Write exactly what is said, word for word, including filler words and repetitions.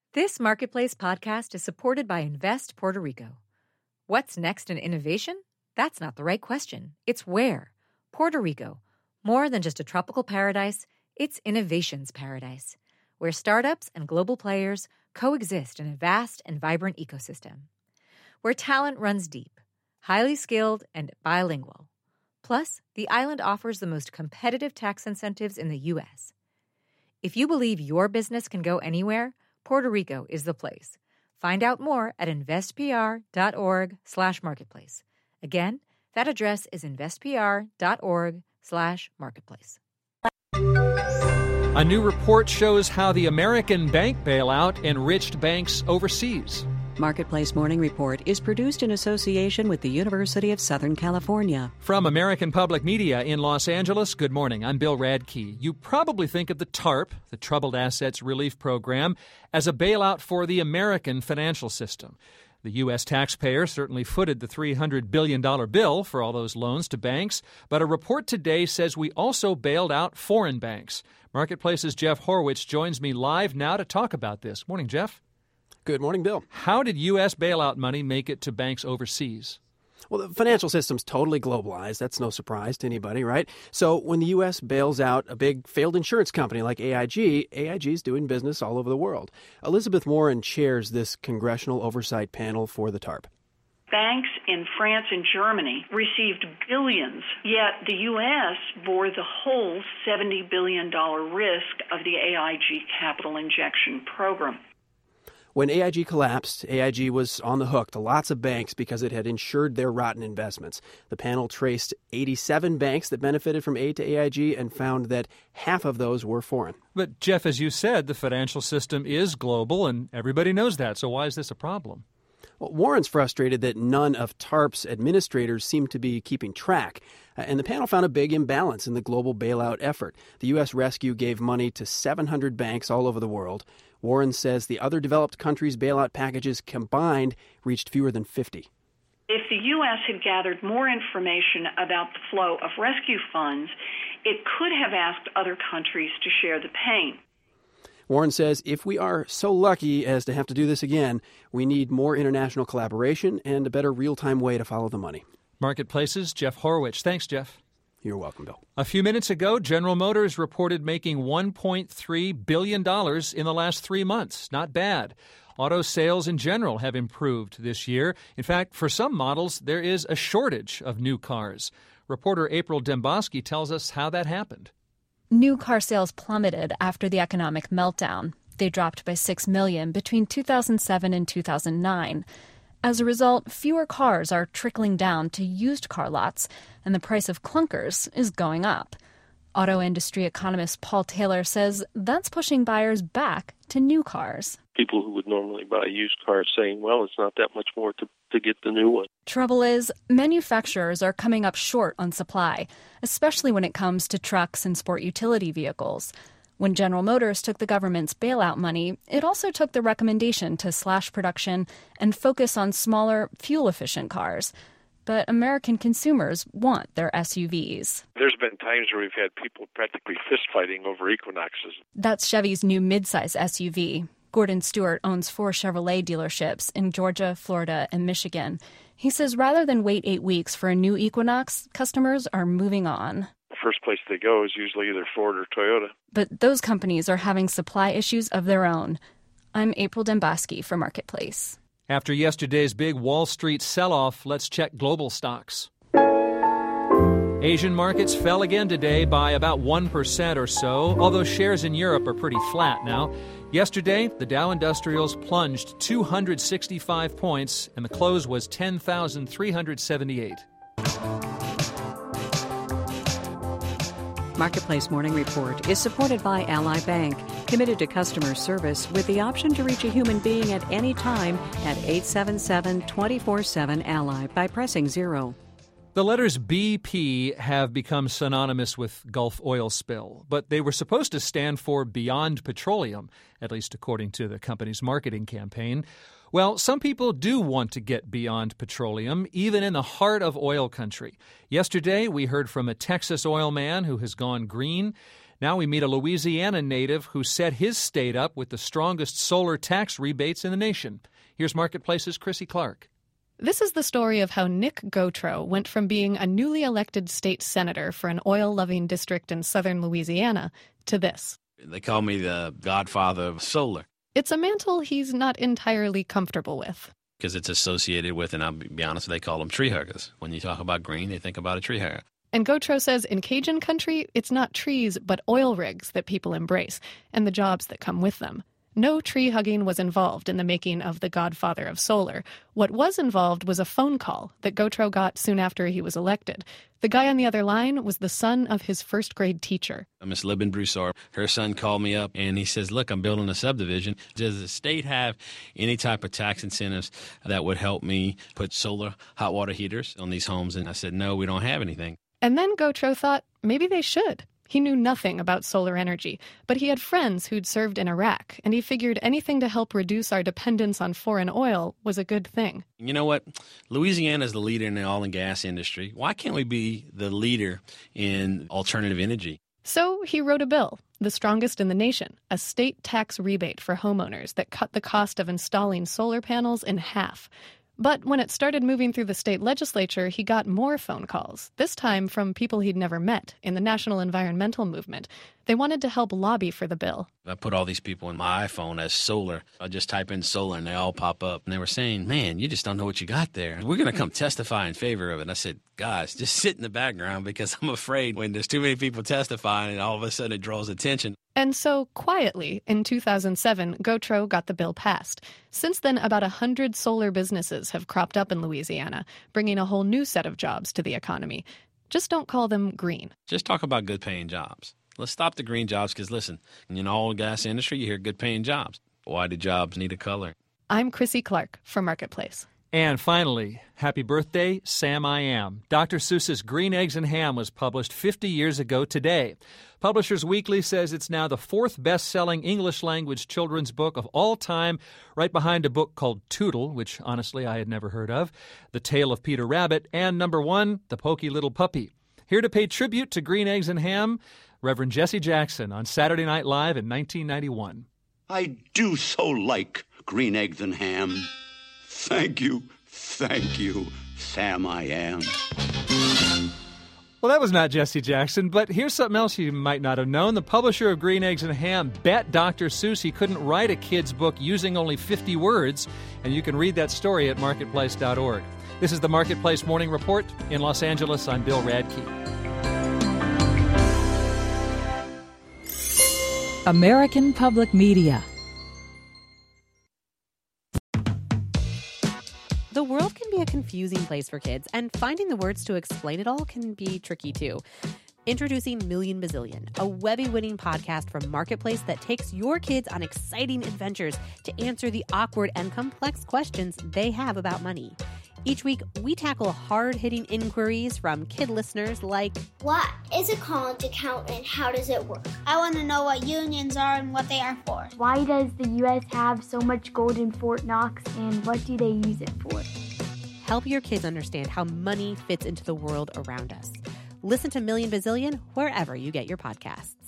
This Marketplace podcast is supported by Invest Puerto Rico. What's next in innovation? That's not the right question. It's where. Puerto Rico. More than just a tropical paradise, it's innovation's paradise, where startups and global players coexist in a vast and vibrant ecosystem. Where talent runs deep, highly skilled, and bilingual. Plus, the island offers the most competitive tax incentives in the U S. If you believe your business can go anywhere, Puerto Rico is the place. Find out more at investpr.org slash marketplace. Again, that address is investpr.org slash marketplace. A new report shows how the American bank bailout enriched banks overseas. Marketplace Morning Report is produced in association with the University of Southern California. From American Public Media in Los Angeles, good morning. I'm Bill Radke. You probably think of the TARP, the Troubled Assets Relief Program, as a bailout for the American financial system. The U S taxpayer certainly footed the three hundred billion dollars bill for all those loans to banks, but a report today says we also bailed out foreign banks. Marketplace's Jeff Horwich joins me live now to talk about this. Morning, Jeff. Good morning, Bill. How did U S bailout money make it to banks overseas? Well, the financial system's totally globalized. That's no surprise to anybody, right? So when the U S bails out a big failed insurance company like A I G, A I G's doing business all over the world. Elizabeth Warren chairs this congressional oversight panel for the TARP. Banks in France and Germany received billions, yet the U S bore the whole seventy billion dollars risk of the A I G capital injection program. When A I G collapsed, A I G was on the hook to lots of banks because it had insured their rotten investments. The panel traced eighty-seven banks that benefited from aid to A I G and found that half of those were foreign. But, Jeff, as you said, the financial system is global, and everybody knows that. So why is this a problem? Well, Warren's frustrated that none of TARP's administrators seem to be keeping track. Uh, and the panel found a big imbalance in the global bailout effort. The U S rescue gave money to seven hundred banks all over the world. Warren says the other developed countries' bailout packages combined reached fewer than fifty. If the U S had gathered more information about the flow of rescue funds, it could have asked other countries to share the pain. Warren says if we are so lucky as to have to do this again, we need more international collaboration and a better real-time way to follow the money. Marketplace's Jeff Horwich. Thanks, Jeff. You're welcome, Bill. A few minutes ago, General Motors reported making one point three billion dollars in the last three months. Not bad. Auto sales in general have improved this year. In fact, for some models, there is a shortage of new cars. Reporter April Demboski tells us how that happened. New car sales plummeted after the economic meltdown. They dropped by six million between two thousand seven and two thousand nine. As a result, fewer cars are trickling down to used car lots, and the price of clunkers is going up. Auto industry economist Paul Taylor says that's pushing buyers back to new cars. People who would normally buy used cars saying, well, it's not that much more to, to get the new one. Trouble is, manufacturers are coming up short on supply, especially when it comes to trucks and sport utility vehicles. When General Motors took the government's bailout money, it also took the recommendation to slash production and focus on smaller, fuel-efficient cars. But American consumers want their S U Vs. There's been times where we've had people practically fist-fighting over Equinoxes. That's Chevy's new midsize S U V. Gordon Stewart owns four Chevrolet dealerships in Georgia, Florida, and Michigan. He says rather than wait eight weeks for a new Equinox, customers are moving on. The first place they go is usually either Ford or Toyota. But those companies are having supply issues of their own. I'm April Demboski for Marketplace. After yesterday's big Wall Street sell-off, let's check global stocks. Asian markets fell again today by about one percent or so, although shares in Europe are pretty flat now. Yesterday, the Dow Industrials plunged two hundred sixty-five points, and the close was ten thousand three hundred seventy-eight. Marketplace Morning Report is supported by Ally Bank, committed to customer service with the option to reach a human being at any time at eight seven seven, two four seven, Ally by pressing zero. The letters B P have become synonymous with Gulf oil spill, but they were supposed to stand for Beyond Petroleum, at least according to the company's marketing campaign. Well, some people do want to get beyond petroleum, even in the heart of oil country. Yesterday, we heard from a Texas oil man who has gone green. Now we meet a Louisiana native who set his state up with the strongest solar tax rebates in the nation. Here's Marketplace's Chrissy Clark. This is the story of how Nick Gautreaux went from being a newly elected state senator for an oil-loving district in southern Louisiana to this. They call me the godfather of solar. It's a mantle he's not entirely comfortable with. Because it's associated with, and I'll be honest, they call them tree huggers. When you talk about green, they think about a tree hugger. And Gautreaux says in Cajun country, it's not trees, but oil rigs that people embrace, and the jobs that come with them. No tree hugging was involved in the making of the godfather of solar. What was involved was a phone call that Gautreaux got soon after he was elected. The guy on the other line was the son of his first grade teacher. Miss Libin Broussard, her son called me up and he says, look, I'm building a subdivision. Does the state have any type of tax incentives that would help me put solar hot water heaters on these homes? And I said, no, we don't have anything. And then Gautreaux thought maybe they should. He knew nothing about solar energy, but he had friends who'd served in Iraq, and he figured anything to help reduce our dependence on foreign oil was a good thing. You know what? Louisiana is the leader in the oil and gas industry. Why can't we be the leader in alternative energy? So he wrote a bill, the strongest in the nation, a state tax rebate for homeowners that cut the cost of installing solar panels in half. But when it started moving through the state legislature, he got more phone calls, this time from people he'd never met in the national environmental movement. They wanted to help lobby for the bill. I put all these people in my iPhone as solar. I just type in solar and they all pop up. And they were saying, man, you just don't know what you got there. We're going to come testify in favor of it. And I said, guys, just sit in the background because I'm afraid when there's too many people testifying and all of a sudden it draws attention. And so, quietly, in two thousand seven, Gautreaux got the bill passed. Since then, about one hundred solar businesses have cropped up in Louisiana, bringing a whole new set of jobs to the economy. Just don't call them green. Just talk about good-paying jobs. Let's stop the green jobs because, listen, in the oil and gas industry, you hear good-paying jobs. Why do jobs need a color? I'm Chrissy Clark for Marketplace. And finally, happy birthday, Sam I Am. Doctor Seuss's Green Eggs and Ham was published fifty years ago today. Publishers Weekly says it's now the fourth best-selling English-language children's book of all time, right behind a book called Tootle, which honestly I had never heard of, The Tale of Peter Rabbit, and number one, The Pokey Little Puppy. Here to pay tribute to Green Eggs and Ham, Reverend Jesse Jackson on Saturday Night Live in nineteen ninety-one. I do so like green eggs and ham. Thank you, thank you, Sam I Am. Well, that was not Jesse Jackson, but here's something else you might not have known. The publisher of Green Eggs and Ham bet Doctor Seuss he couldn't write a kid's book using only fifty words, and you can read that story at marketplace dot org. This is the Marketplace Morning Report. In Los Angeles, I'm Bill Radke. American Public Media. The world can be a confusing place for kids, and finding the words to explain it all can be tricky too. Introducing Million Bazillion, a Webby-winning podcast from Marketplace that takes your kids on exciting adventures to answer the awkward and complex questions they have about money. Each week, we tackle hard-hitting inquiries from kid listeners like, what is a college account and how does it work? I want to know what unions are and what they are for. Why does the U S have so much gold in Fort Knox and what do they use it for? Help your kids understand how money fits into the world around us. Listen to Million Bazillion wherever you get your podcasts.